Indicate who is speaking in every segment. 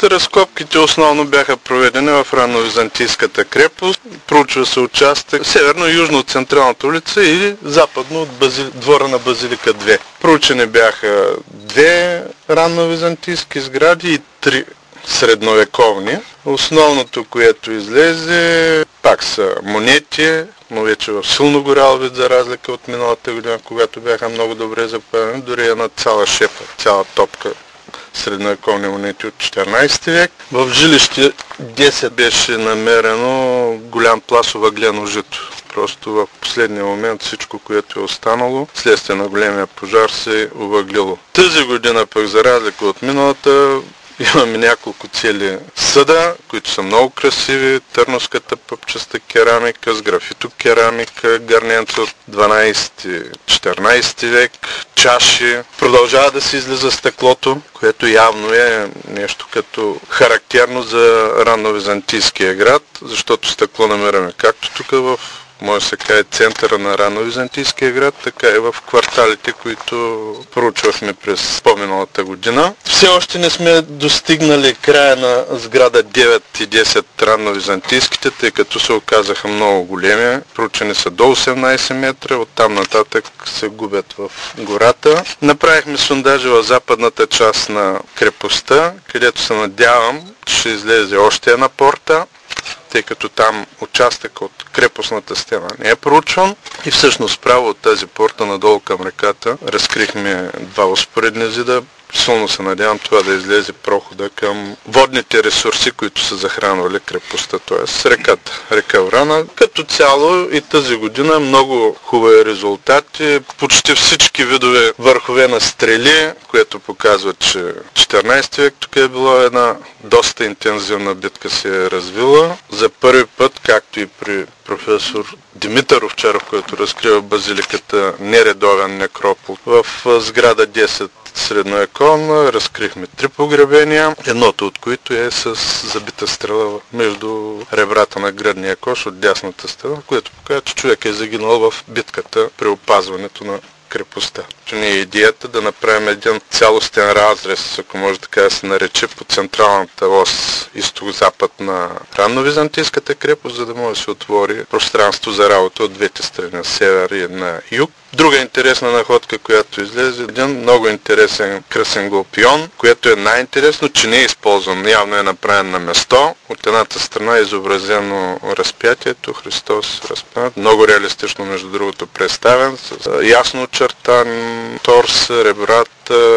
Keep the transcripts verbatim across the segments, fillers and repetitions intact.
Speaker 1: Разкопките основно бяха проведени в ранновизантийската крепост. Проучва се участък северно и южно от централната улица и западно от базили... двора на Базилика две. Проучени бяха две ранновизантийски сгради и три средновековни. Основното, което излезе, пак са монети, но вече в силно горял вид, за разлика от миналата година, когато бяха много добре запазени, дори една цяла шепа, цяла топка средновековни монети от четиринайсети век. В жилище десет беше намерено голям пласт овъглено жито. Просто в последния момент всичко, което е останало, следствие на големия пожар, се овъглило. Тази година пък, за разлика от миналата, имаме няколко цели съда, които са много красиви. Търновската пъпчеста керамика с графитокерамика, гърненца от дванайсети-четиринайсети век, чаши. Продължава да се излиза стъклото, което явно е нещо като характерно за ранновизантийския град, защото стъкло намираме както тук в може да се каже центъра на ранновизантийския град, така и в кварталите, които проучвахме през по-миналата година. Все още не сме достигнали края на сграда девет и десет ранновизантийските, тъй като се оказаха много големи. Проучени са до осемнайсет метра, оттам нататък се губят в гората. Направихме сондажи в западната част на крепостта, където се надявам, че ще излезе още една порта, тъй като там участък от крепостната стена не е проучван. И всъщност право от тази порта надолу към реката разкрихме два успоредни зида. Силно се надявам това да излезе прохода към водните ресурси, които са захранвали крепостта, т.е. реката, река Врана. Като цяло и тази година много хубави резултати. Почти всички видове върхове на стрели, което показва, че четиринайсети век тук е била една доста интензивна битка, се е развила. За първи път, както и при професор Димитър Овчаров, който разкрива базиликата нередовен некропол, в сграда десет средновековна разкрихме три погребения, едното от които е с забита стрела между ребрата на гръдния кош от дясната страна, което показва, че човек е загинал в битката при опазването на крепостта. Не е идеята да направим един цялостен разрез, ако може така да се нарече, по централната ос изток-запад на ранновизантийската крепост, за да може да се отвори пространство за работа от двете страни, на север и на юг. Друга интересна находка, която излезе, един много интересен кръсен глупион, което е най-интересно, че не е използван. Явно е направен на место. От едната страна е изобразено разпятието, Христос разпнат, много реалистично между другото представен, с ясно очертан торс, ребрата,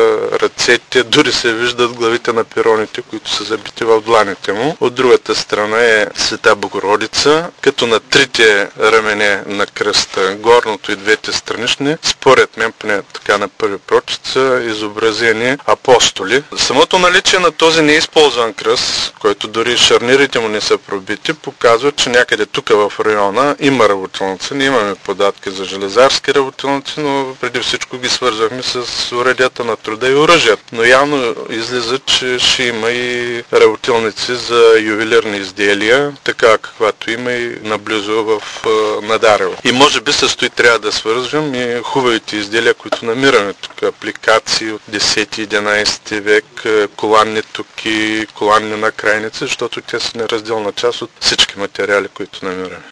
Speaker 1: ръцете, дори се виждат главите на пироните, които са забити в дланите му. От другата страна е Света Богородица, като на трите рамене на кръста, горното и двете странични, според мен, поне така на първи прочит, са изобразени апостоли. Самото наличие на този неизползван кръст, който дори шарнирите му не са пробити, показва, че някъде тук в района има работилници. Ние имаме податки за железарски работилници, но преди всичко ги свързвахме с уредята на труда и оръжият. Но явно излиза, че ще има и работилници за ювелирни изделия, така каквато има и наблизо в Надарево. И може би с той трябва да свързвам и хубавите изделия, които намираме тук. Апликации от десети-единайсети век, коланни туки, коланни накрайници, защото те са неразделна част от всички материали, които намираме.